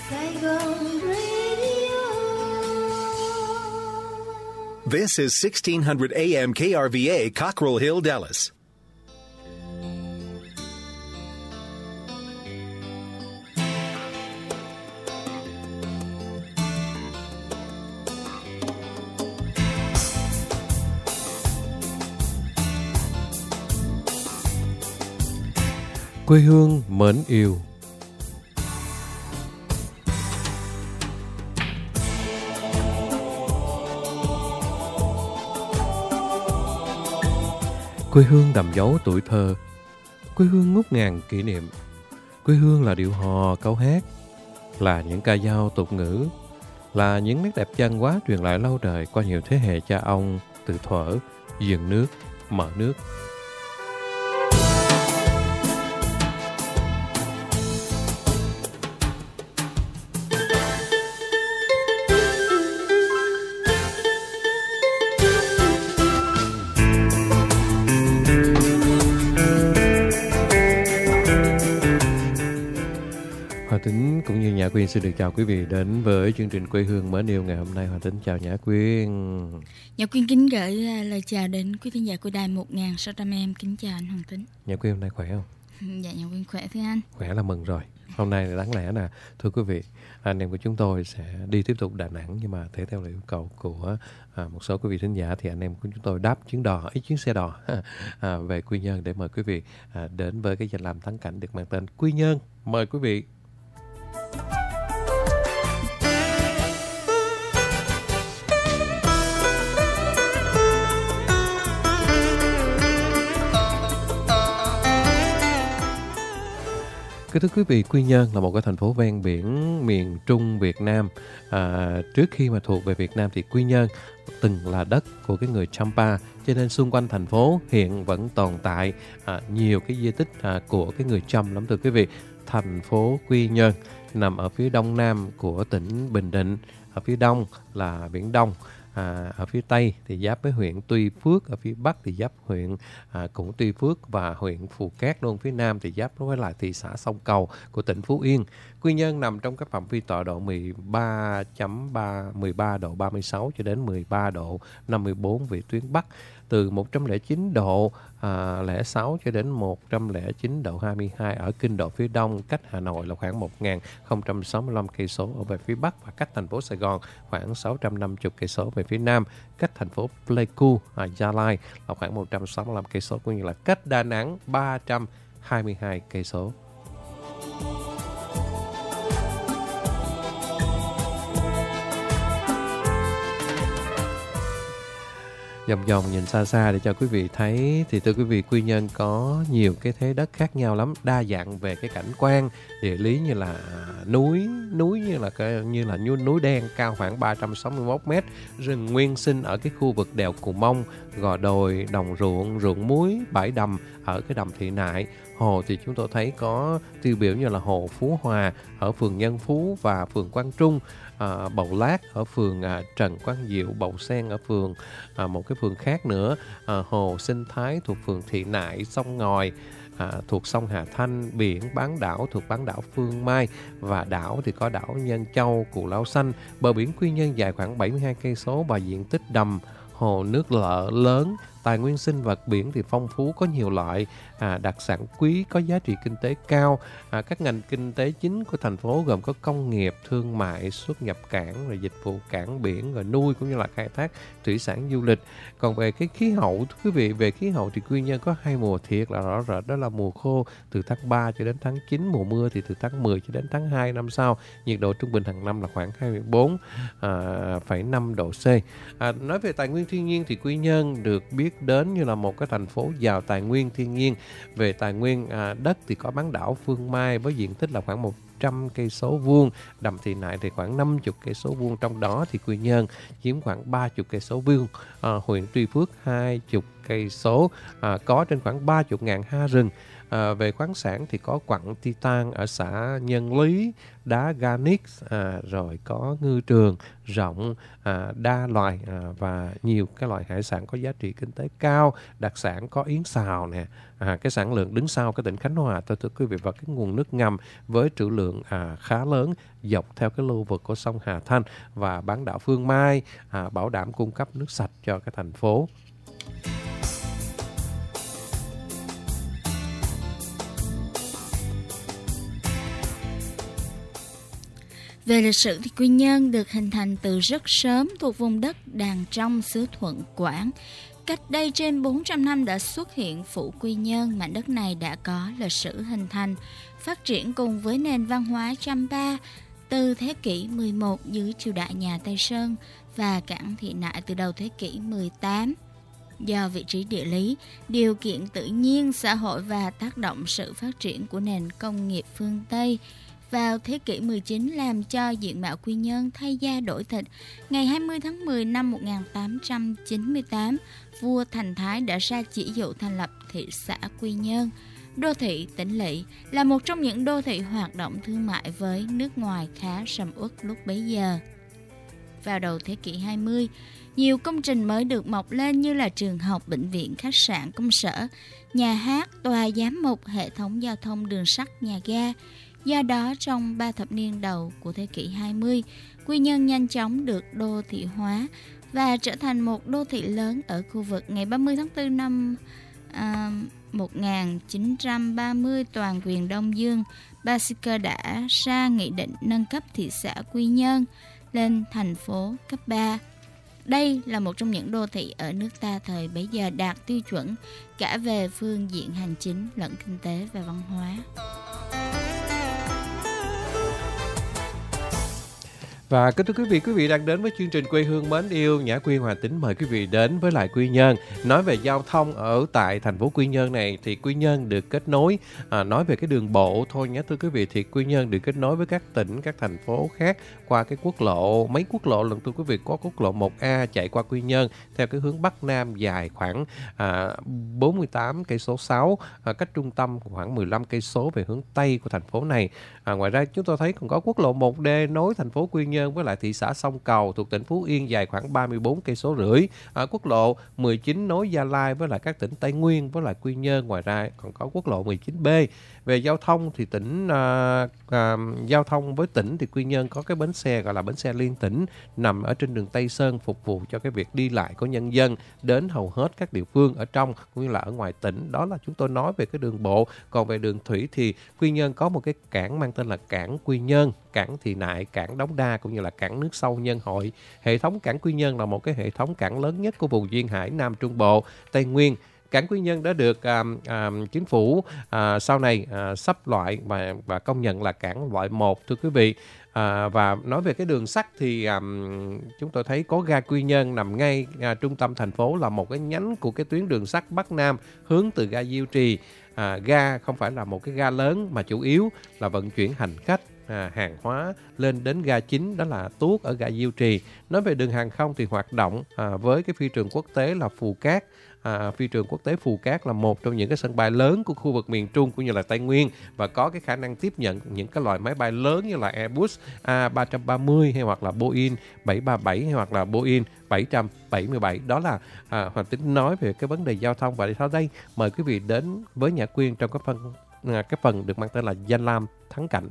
Saigon Radio. This is 1600 AM KRVA, Cockrell Hill, Dallas. Quê hương mến yêu. Quê hương đậm dấu tuổi thơ, quê hương ngút ngàn kỷ niệm. Quê hương là điệu hò, câu hát, là những ca dao tục ngữ, là những nét đẹp văn hóa truyền lại lâu đời qua nhiều thế hệ cha ông từ thuở dựng nước, mở nước. Hòa Tính cũng như Nhã Quyên xin được chào quý vị đến với chương trình Quê hương mến yêu ngày hôm nay. Hòa Tính chào Nhã Quyên. Nhã Quyên kính gửi lời chào đến quý khán giả của đài 1600M. Kính chào anh Hoàng Tính. Nhã Quyên hôm nay khỏe không? Dạ Nhã Quyên khỏe thưa anh. Khỏe là mừng rồi. Hôm nay đáng lẽ là thưa quý vị, anh em của chúng tôi sẽ đi tiếp tục Đà Nẵng, nhưng mà theo yêu cầu của một số quý vị thính giả thì anh em của chúng tôi đáp chuyến xe đò về Quy Nhơn để mời quý vị đến với cái danh lam thắng cảnh được mang tên Quy Nhơn. Mời quý vị. Thưa quý vị, Quy Nhơn là một cái thành phố ven biển miền Trung Việt Nam. Trước khi mà thuộc về Việt Nam thì Quy Nhơn từng là đất của cái người Champa, cho nên xung quanh thành phố hiện vẫn tồn tại nhiều cái di tích của cái người Chăm lắm thưa quý vị. Thành phố Quy Nhơn nằm ở phía đông nam của tỉnh Bình Định, ở phía đông là Biển Đông. Ở phía Tây thì giáp với huyện Tuy Phước, ở phía Bắc thì giáp huyện cũng Tuy Phước và huyện Phù Cát luôn. Phía Nam thì giáp với lại thị xã Sông Cầu của tỉnh Phú Yên. Quy Nhơn nằm trong các phạm vi tọa độ 13 độ 36 cho đến 13 độ 54 vị tuyến Bắc, từ 109 độ 06 cho đến 109 độ 22 ở kinh độ phía đông, cách Hà Nội là khoảng 1065 cây số ở về phía Bắc, và cách thành phố Sài Gòn khoảng 650 cây số về phía Nam, cách thành phố Pleiku Gia Lai là khoảng 165 cây số, cũng như là cách Đà Nẵng 322 cây số. Vòng vòng nhìn xa xa để cho quý vị thấy thì thưa quý vị, Quy Nhơn có nhiều cái thế đất khác nhau lắm, đa dạng về cái cảnh quan địa lý, như là núi như là núi đen cao khoảng 361 m, rừng nguyên sinh ở cái khu vực đèo Cù Mông, gò đồi, đồng ruộng, ruộng muối, bãi đầm ở cái đầm Thị Nại. Hồ thì chúng tôi thấy có tiêu biểu như là hồ Phú Hòa ở phường Nhân Phú và phường Quang Trung, Bầu Lát ở phường Trần Quang Diệu, Bầu Sen ở phường một cái phường khác nữa, hồ Sinh Thái thuộc phường Thị Nại, sông Ngòi thuộc sông Hà Thanh, biển bán đảo thuộc bán đảo Phương Mai, và đảo thì có đảo Nhân Châu, Cù Lao Xanh. Bờ biển Quy Nhơn dài khoảng 72 cây số và diện tích đầm, hồ nước lớn. Tài nguyên sinh vật biển thì phong phú, có nhiều loại đặc sản quý, có giá trị kinh tế cao. Các ngành kinh tế chính của thành phố gồm có công nghiệp, thương mại, xuất nhập cảng, rồi dịch vụ cảng biển, rồi nuôi cũng như là khai thác thủy sản, du lịch. Còn về cái khí hậu, thưa quý vị, về khí hậu thì Quy Nhơn có hai mùa thiệt là rõ rệt, đó là mùa khô từ tháng 3 cho đến tháng 9, mùa mưa thì từ tháng 10 cho đến tháng 2 năm sau. Nhiệt độ trung bình hàng năm là khoảng 24,5 độ C. Nói về tài nguyên thiên nhiên thì Quy Nhơn được biết đến như là một cái thành phố giàu tài nguyên thiên nhiên. Về tài nguyên đất thì có bán đảo Phương Mai với diện tích là khoảng 100 cây số vuông, đầm Thị Nại thì khoảng 50 cây số vuông, trong đó thì Quy Nhơn chiếm khoảng 30 cây số vuông, huyện Tuy Phước 20 cây số, có trên khoảng 30.000 ha rừng. Về khoáng sản thì có quặng titan ở xã Nhân Lý, đá granite, rồi có ngư trường rộng, đa loài và nhiều cái loại hải sản có giá trị kinh tế cao. Đặc sản có yến xào nè, cái sản lượng đứng sau cái tỉnh Khánh Hòa, thưa quý vị, và cái nguồn nước ngầm với trữ lượng khá lớn dọc theo cái lưu vực của sông Hà Thanh và bán đảo Phương Mai, bảo đảm cung cấp nước sạch cho cái thành phố. Về lịch sử thì Quy Nhơn được hình thành từ rất sớm thuộc vùng đất Đàn Trong, xứ Thuận, Quảng. Cách đây trên 400 năm đã xuất hiện phủ Quy Nhơn, mảnh đất này đã có lịch sử hình thành, phát triển cùng với nền văn hóa Champa từ thế kỷ 11 dưới triều đại nhà Tây Sơn và cảng Thị Nại từ đầu thế kỷ 18. Do vị trí địa lý, điều kiện tự nhiên, xã hội và tác động sự phát triển của nền công nghiệp phương Tây vào thế kỷ 19 làm cho diện mạo Quy Nhơn thay da đổi thịt. Ngày 20 tháng 10 năm 1898, vua Thành Thái đã ra chỉ dụ thành lập thị xã Quy Nhơn. Đô thị Tỉnh Lỵ là một trong những đô thị hoạt động thương mại với nước ngoài khá sầm uất lúc bấy giờ. Vào đầu thế kỷ 20, nhiều công trình mới được mọc lên như là trường học, bệnh viện, khách sạn, công sở, nhà hát, tòa giám mục, hệ thống giao thông, đường sắt, nhà ga. Do đó, trong 3 thập niên đầu của thế kỷ 20, Quy Nhơn nhanh chóng được đô thị hóa và trở thành một đô thị lớn ở khu vực. Ngày 30 tháng 4 năm 1930, toàn quyền Đông Dương Basiker đã ra nghị định nâng cấp thị xã Quy Nhơn lên thành phố cấp 3. Đây là một trong những đô thị ở nước ta thời bấy giờ đạt tiêu chuẩn cả về phương diện hành chính lẫn kinh tế và văn hóa. Và kính thưa quý vị đang đến với chương trình Quê Hương Mến Yêu. Nhã Quyên, Hòa Tính mời quý vị đến với lại Quy Nhơn. Nói về giao thông ở tại thành phố Quy Nhơn này thì Quy Nhơn được kết nối, nói về cái đường bộ thôi nhé thưa quý vị, thì Quy Nhơn được kết nối với các tỉnh, các thành phố khác qua cái quốc lộ, mấy quốc lộ lần thưa quý vị, có quốc lộ 1A chạy qua Quy Nhơn theo cái hướng Bắc Nam dài khoảng 48 cây số 6, cách trung tâm khoảng 15 cây số về hướng Tây của thành phố này. Ngoài ra chúng tôi thấy còn có quốc lộ 1D nối thành phố Quy Nhơn với lại thị xã Sông Cầu thuộc tỉnh Phú Yên dài khoảng 34 cây số rưỡi. Quốc lộ 19 nối Gia Lai với lại các tỉnh Tây Nguyên với lại Quy Nhơn. Ngoài ra còn có quốc lộ 19B. Về giao thông thì giao thông với tỉnh thì Quy Nhơn có cái bến xe gọi là bến xe liên tỉnh nằm ở trên đường Tây Sơn, phục vụ cho cái việc đi lại của nhân dân đến hầu hết các địa phương ở trong cũng như là ở ngoài tỉnh. Đó là chúng tôi nói về cái đường bộ. Còn về đường thủy thì Quy Nhơn có một cái cảng mang tên là cảng Quy Nhơn, cảng Thị Nại, cảng Đống Đa cũng như là cảng nước sâu Nhân Hội. Hệ thống cảng Quy Nhơn là một cái hệ thống cảng lớn nhất của vùng duyên hải Nam Trung Bộ, Tây Nguyên. Cảng Quy Nhơn đã được chính phủ sau này xếp loại và công nhận là cảng loại 1 thưa quý vị. Và nói về cái đường sắt thì chúng tôi thấy có ga Quy Nhơn nằm ngay trung tâm thành phố, là một cái nhánh của cái tuyến đường sắt Bắc Nam hướng từ ga Diêu Trì. Ga không phải là một cái ga lớn mà chủ yếu là vận chuyển hành khách, hàng hóa lên đến ga chính đó là Tuốt ở ga Diêu Trì. Nói về đường hàng không thì hoạt động với cái phi trường quốc tế là Phù Cát. Phi trường quốc tế Phù Cát là một trong những cái sân bay lớn của khu vực miền Trung cũng như là Tây Nguyên và có cái khả năng tiếp nhận những cái loại máy bay lớn như là Airbus A330 hay hoặc là Boeing 737 hay hoặc là Boeing 777. Đó là Hoàng Tính nói về cái vấn đề giao thông. Và sau đây mời quý vị đến với Nhã Quyên trong cái phần được mang tên là Danh Lam Thắng Cảnh.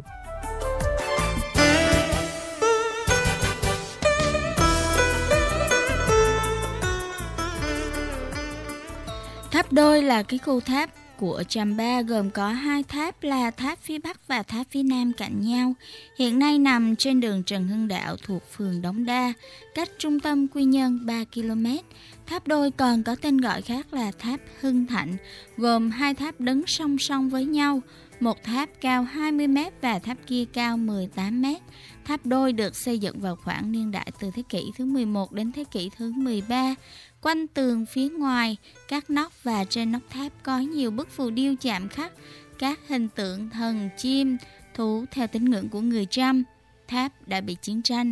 Tháp Đôi là cái khu tháp của Champa gồm có 2 tháp là tháp phía Bắc và tháp phía Nam cạnh nhau. Hiện nay nằm trên đường Trần Hưng Đạo thuộc phường Đống Đa, cách trung tâm Quy Nhơn 3 km. Tháp Đôi còn có tên gọi khác là tháp Hưng Thạnh, gồm 2 tháp đứng song song với nhau. Một tháp cao 20 m và tháp kia cao 18 m. Tháp Đôi được xây dựng vào khoảng niên đại từ thế kỷ thứ 11 đến thế kỷ thứ 13. Quanh tường phía ngoài, các nóc và trên nóc tháp có nhiều bức phù điêu chạm khắc, các hình tượng thần, chim, thú theo tín ngưỡng của người Chăm. Tháp đã bị chiến tranh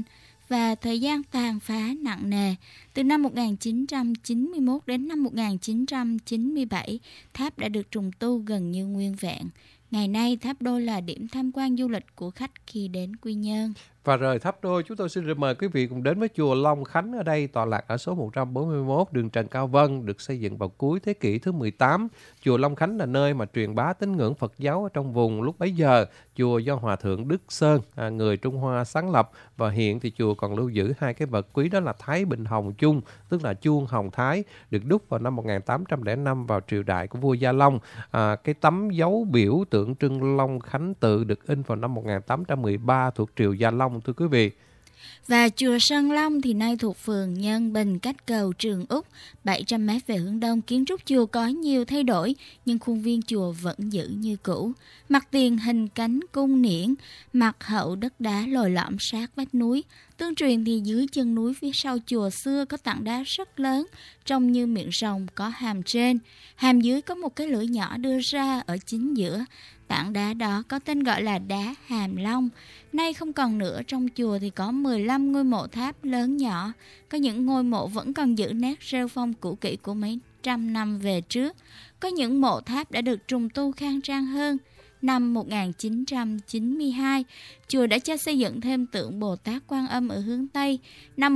và thời gian tàn phá nặng nề. Từ năm 1991 đến năm 1997, tháp đã được trùng tu gần như nguyên vẹn. Ngày nay, tháp Đôi là điểm tham quan du lịch của khách khi đến Quy Nhơn. Và rời Tháp Đôi, chúng tôi xin được mời quý vị cùng đến với chùa Long Khánh ở đây, tọa lạc ở số 141 đường Trần Cao Vân, được xây dựng vào cuối thế kỷ thứ 18. Chùa Long Khánh là nơi mà truyền bá tín ngưỡng Phật giáo ở trong vùng lúc bấy giờ. Chùa do Hòa Thượng Đức Sơn, người Trung Hoa sáng lập, và hiện thì chùa còn lưu giữ hai cái vật quý, đó là Thái Bình Hồng Chung, tức là chuông hồng thái, được đúc vào năm 1805 vào triều đại của vua Gia Long. Cái tấm dấu biểu tượng trưng Long Khánh tự được in vào năm 1813 thuộc triều Gia Long, thưa quý vị. Và chùa Sơn Long thì nay thuộc phường Nhân Bình, cách cầu Trường Úc 700 m về hướng đông. Kiến trúc chùa có nhiều thay đổi, nhưng khuôn viên chùa vẫn giữ như cũ. Mặt tiền hình cánh cung niễn, mặt hậu đất đá lồi lõm sát vách núi. Tương truyền thì dưới chân núi phía sau chùa xưa có tảng đá rất lớn, trông như miệng rồng có hàm trên. Hàm dưới có một cái lưỡi nhỏ đưa ra ở chính giữa. Tảng đá đó có tên gọi là đá Hàm Long. Nay không còn nữa, trong chùa thì có 15 ngôi mộ tháp lớn nhỏ. Có những ngôi mộ vẫn còn giữ nét rêu phong cũ kỹ của mấy trăm năm về trước. Có những mộ tháp đã được trùng tu khang trang hơn. Năm 1992, chùa đã cho xây dựng thêm tượng Bồ Tát Quan Âm ở hướng Tây. Năm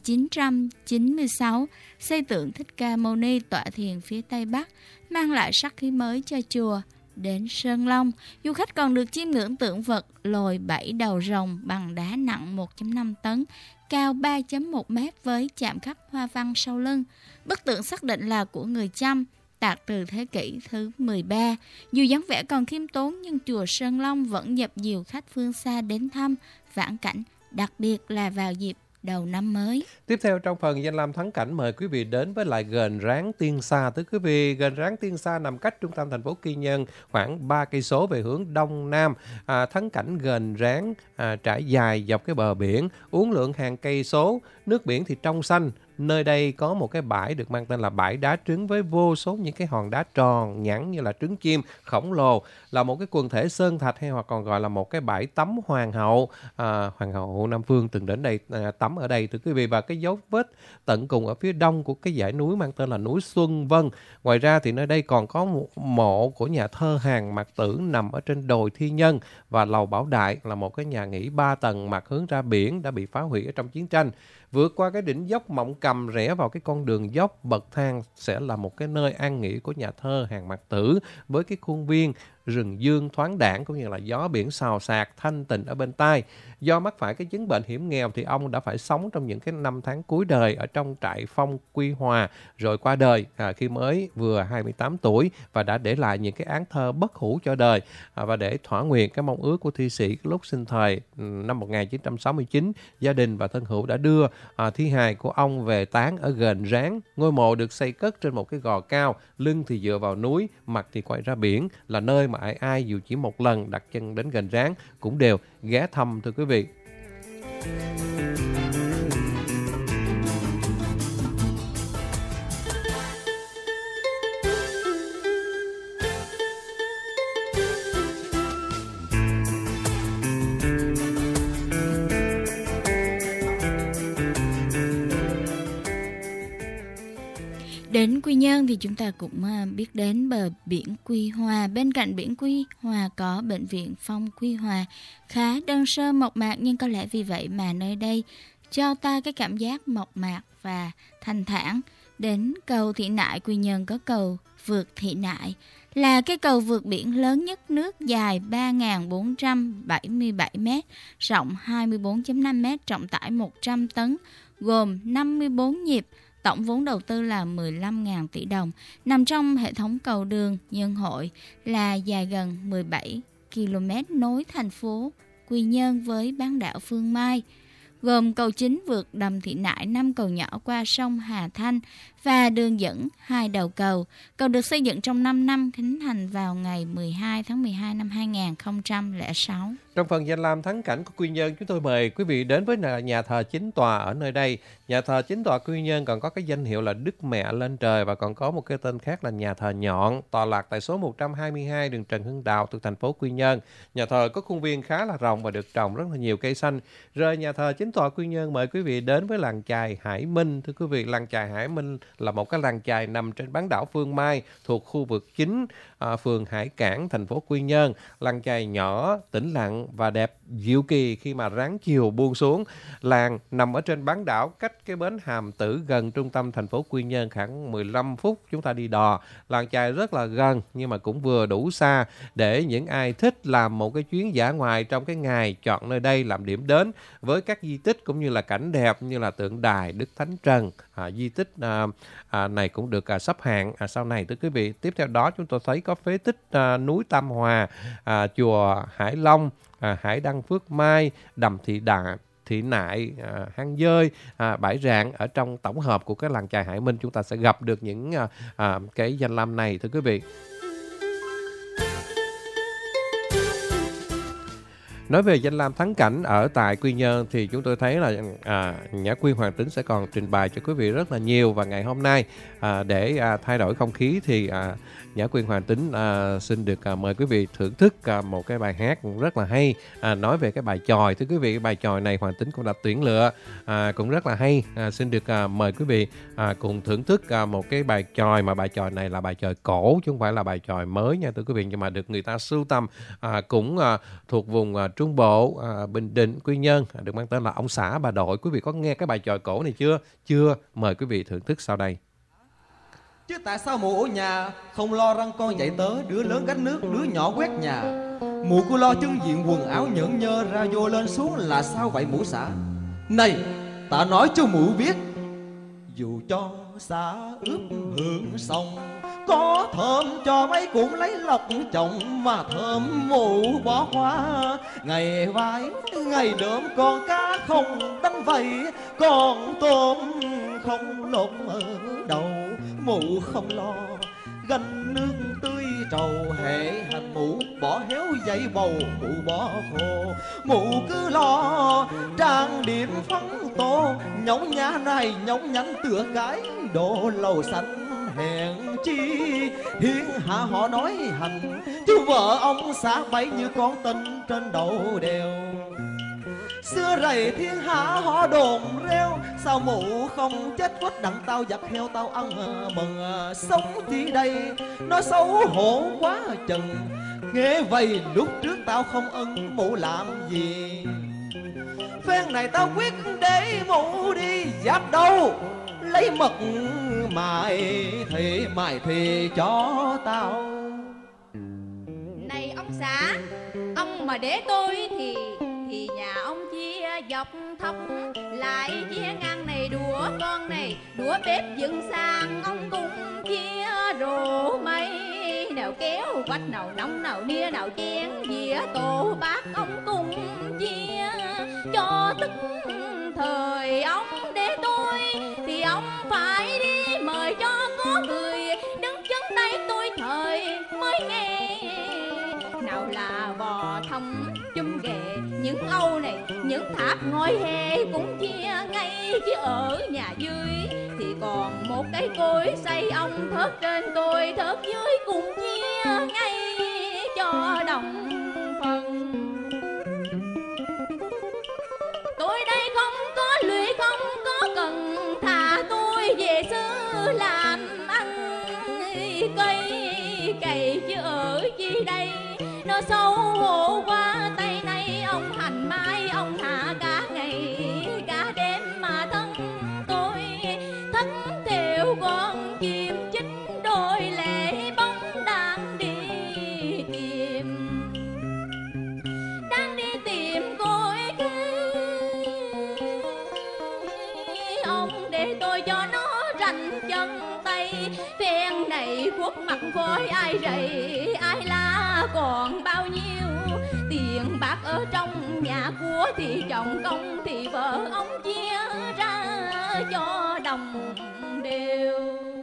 1996, xây tượng Thích Ca Mâu Ni tọa thiền phía Tây Bắc, mang lại sắc khí mới cho chùa. Đến Sơn Long, du khách còn được chiêm ngưỡng tượng vật lồi 7 đầu rồng bằng đá nặng 1,5 tấn, cao 3,1 m với chạm khắc hoa văn sau lưng. Bức tượng xác định là của người Chăm, tạc từ thế kỷ thứ 13. Dù dáng vẻ còn khiêm tốn nhưng chùa Sơn Long vẫn dập dìu khách phương xa đến thăm, vãn cảnh, đặc biệt là vào dịp đầu năm mới. Tiếp theo trong phần danh lam thắng cảnh, mời quý vị đến với lại Ghềnh Ráng Tiên Sa. Thưa quý vị, Ghềnh Ráng Tiên Sa nằm cách trung tâm thành phố Quy Nhơn khoảng 3 cây số về hướng đông nam. Thắng cảnh Ghềnh Ráng trải dài dọc cái bờ biển, uốn lượn hàng cây số, nước biển thì trong xanh. Nơi đây có một cái bãi được mang tên là bãi đá trứng với vô số những cái hòn đá tròn nhẵn như là trứng chim khổng lồ, là một cái quần thể sơn thạch, hay hoặc còn gọi là một cái bãi tắm hoàng hậu. Hoàng hậu Nam Phương từng đến đây tắm ở đây, thưa quý vị. Và cái dấu vết tận cùng ở phía đông của cái dãy núi mang tên là núi Xuân Vân. Ngoài ra thì nơi đây còn có một mộ của nhà thơ Hàn Mạc Tử nằm ở trên đồi Thi Nhân, và lầu Bảo Đại là một cái nhà nghỉ 3 tầng mặt hướng ra biển đã bị phá hủy ở trong chiến tranh. Vượt qua cái đỉnh dốc Mộng Cầm, rẽ vào cái con đường dốc bậc thang sẽ là một cái nơi an nghỉ của nhà thơ Hàn Mạc Tử, với cái khuôn viên rừng dương thoáng đãng cũng như là gió biển xào xạc thanh tịnh ở bên tai. Do mắc phải cái chứng bệnh hiểm nghèo thì ông đã phải sống trong những cái năm tháng cuối đời ở trong trại phong Quy Hòa, rồi qua đời khi mới vừa 28 tuổi, và đã để lại những cái án thơ bất hủ cho đời. Và để thỏa nguyện cái mong ước của thi sĩ lúc sinh thời năm 1969, gia đình và thân hữu đã đưa thi hài của ông về táng ở Ghềnh Ráng. Ngôi mộ được xây cất trên một cái gò cao, lưng thì dựa vào núi, mặt thì quay ra biển, là nơi mà ai dù chỉ một lần đặt chân đến Ghềnh Ráng cũng đều ghé thăm, thưa quý vị. Đến Quy Nhơn thì chúng ta cũng biết đến bờ biển Quy Hòa. Bên cạnh biển Quy Hòa có bệnh viện Phong Quy Hòa, khá đơn sơ mộc mạc, nhưng có lẽ vì vậy mà nơi đây cho ta cái cảm giác mộc mạc và thanh thản. Đến cầu Thị Nại, Quy Nhơn có cầu vượt Thị Nại, là cái cầu vượt biển lớn nhất nước, dài 3.477 m, rộng 24.5 m, trọng tải 100 tấn, gồm 54 nhịp. Tổng vốn đầu tư là 15.000 tỷ đồng, nằm trong hệ thống cầu đường Nhân Hội, là dài gần 17 km nối thành phố Quy Nhơn với bán đảo Phương Mai, gồm cầu chính vượt đầm Thị Nại, 5 cầu nhỏ qua sông Hà Thanh và đường dẫn 2 đầu cầu. Cầu được xây dựng trong 5 năm, khánh thành vào ngày 12 tháng 12 năm 2006. Trong phần danh lam thắng cảnh của Quy Nhơn, chúng tôi mời quý vị đến với nhà thờ chính tòa ở nơi đây. Nhà thờ chính tòa Quy Nhơn còn có cái danh hiệu là Đức Mẹ Lên Trời, và còn có một cái tên khác là nhà thờ Nhọn, tọa lạc tại số 122 đường Trần Hưng Đạo thuộc thành phố Quy Nhơn. Nhà thờ có khuôn viên khá là rộng và được trồng rất là nhiều cây xanh. Rời nhà thờ chính Kính tòa Quy Nhơn mời quý vị đến với làng chài Hải Minh. Thưa quý vị, làng chài Hải Minh là một cái làng chài nằm trên bán đảo Phương Mai thuộc khu vực chính phường Hải Cảng, thành phố Quy Nhơn. Làng chài nhỏ, tĩnh lặng và đẹp diệu kỳ khi mà ráng chiều buông xuống. Làng nằm ở trên bán đảo, cách cái bến Hàm Tử gần trung tâm thành phố Quy Nhơn khoảng 15 phút chúng ta đi đò. Làng chài rất là gần nhưng mà cũng vừa đủ xa để những ai thích làm một cái chuyến dã ngoại trong cái ngày chọn nơi đây làm điểm đến với các di tích cũng như là cảnh đẹp như là tượng đài Đức Thánh Trần. Di tích này cũng được xếp hạng sau này. Thưa quý vị, tiếp theo đó chúng tôi thấy có phế tích núi Tam Hòa, chùa Hải Long, Hải Đăng Phước Mai, đầm Thị Nại, hang dơi, bãi rạng. Ở trong tổng hợp của cái làng chài Hải Minh chúng ta sẽ gặp được những cái danh lam này. Thưa quý vị, nói về danh lam thắng cảnh ở tại Quy Nhơn thì chúng tôi thấy là Nhã Quyên Hoàng Tính sẽ còn trình bày cho quý vị rất là nhiều. Và ngày hôm nay để thay đổi không khí thì Nhã Quyên Hoàng Tính xin được mời quý vị thưởng thức một cái bài hát rất là hay nói về cái bài chòi. Thưa quý vị, bài chòi này Hoàng Tính cũng đã tuyển lựa cũng rất là hay. Xin được mời quý vị cùng thưởng thức một cái bài chòi, mà bài chòi này là bài chòi cổ chứ không phải là bài chòi mới nha thưa quý vị, nhưng mà được người ta sưu tầm cũng thuộc vùng Trung Bộ, Bình Định, Quy Nhơn, được mang tên là Ông Xã Bà Đội. Quý vị có nghe cái bài chòi cổ này chưa? Chưa? Mời quý vị thưởng thức sau đây. Chứ tại sao mụ ở nhà không lo răng con dạy tớ, đứa lớn gánh nước, đứa nhỏ quét nhà. Mụ cứ lo trưng diện quần áo nhởn nhơ ra vô lên xuống là sao vậy mụ xã? Này, ta nói cho mụ biết, dù cho xã ướp hương sông, có thơm cho mấy cũng lấy lọc chồng, mà thơm mụ bỏ hoa. Ngày vai, ngày đớm con cá không đánh vầy, con tôm không lột ở đầu. Mụ không lo gánh nước tươi trầu, hệ hành mụ bỏ héo dây bầu, mụ bỏ khô. Mụ cứ lo trang điểm phấn tô, nhõng nhã này nhõng nhánh tựa cái đồ lầu xanh. Hèn chi hiên hạ họ nói hành, chứ vợ ông xã bấy như con tinh trên đầu đèo. Xưa rầy thiên hạ họ đồn reo, sao mụ không chết quách đặng tao giặt heo tao ăn mừng. Sống chi đây nó xấu hổ quá chừng, nghe vậy lúc trước tao không ưng mụ làm gì. Phen này tao quyết để mụ đi giáp đâu, lấy mật mài thì cho tao. Này ông xã, ông mà để tôi thì nhà ông chia dọc thóc, lại chia ngang này đũa con này, đũa bếp dựng sang ông cũng chia rổ mây. Nào kéo quách, nào nóng, nào nia, nào chén dĩa tổ bát ông cũng chia. Cho tức thời ông để tôi thì ông phải đi mời cho có người đứng chân tay tôi thời mới nghe. Nào là bò thông chum ghệ, những âu này, những tháp ngói hè cũng chia ngay. Chứ ở nhà dưới thì còn một cái cối xây ông thớt trên tôi, thớt dưới cũng chia ngay cho đồng phần. Tôi đây không có lụy, không có cần, thà tôi về xứ làm ăn cây cày chứ ở chi đây. Nó xấu hổ quá, tay này ông hành mai ông hạ cả ngày cả đêm, mà thân tôi thất theo con chim chích đôi lệ bóng đang đi tìm cối ông để tôi cho nó rành chân tay. Phen này khuất mặt khói ai rầy ai la còn bao nhiêu. Tiền bạc ở trong nhà của thì chồng công thì vợ ông chia ra cho đồng đều.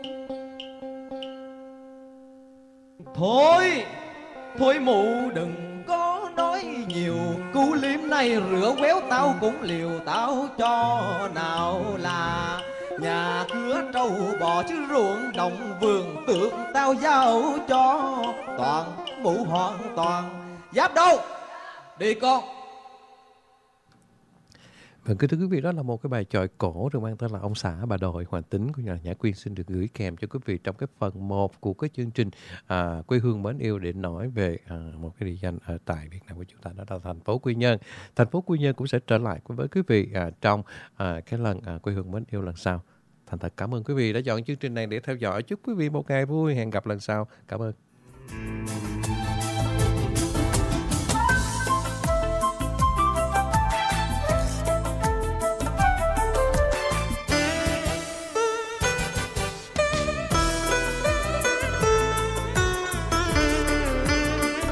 Thôi mụ đừng có nói nhiều, cú liếm này rửa quéo tao cũng liều tao cho. Nào là nhà cửa trâu bò chứ ruộng đồng vườn tượng tao giao cho. Toàn mụ hoàn toàn giáp đâu đi con. Vâng, kính thưa quý vị, đó là một cái bài chòi cổ được mang tên là Ông xã bà đòi. Hoàng Tính của nhà Nhã Quyên xin được gửi kèm cho quý vị trong cái phần 1 của cái chương trình Quê hương mến yêu, để nói về một cái địa danh ở tại Việt Nam của chúng ta, đó là thành phố Quy Nhơn. Thành phố Quy Nhơn cũng sẽ trở lại với quý vị trong cái lần Quê hương mến yêu lần sau. Thành thật cảm ơn quý vị đã chọn chương trình này để theo dõi. Chúc quý vị một ngày vui. Hẹn gặp lần sau. Cảm ơn.